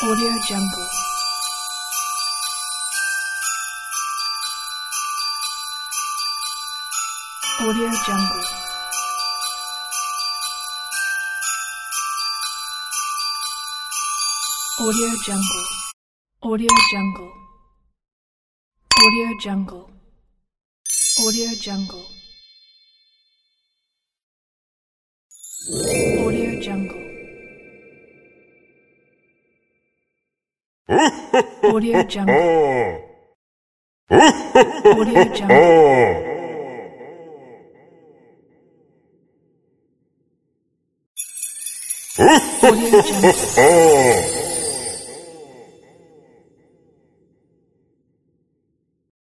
Audio Jungle. Audio Jungle. Audio Jungle. Audio Jungle. Audio Jungle. Audio Jungle. Audio Jungle. Audio Jungle. Audio Jungle. Audio Jungle.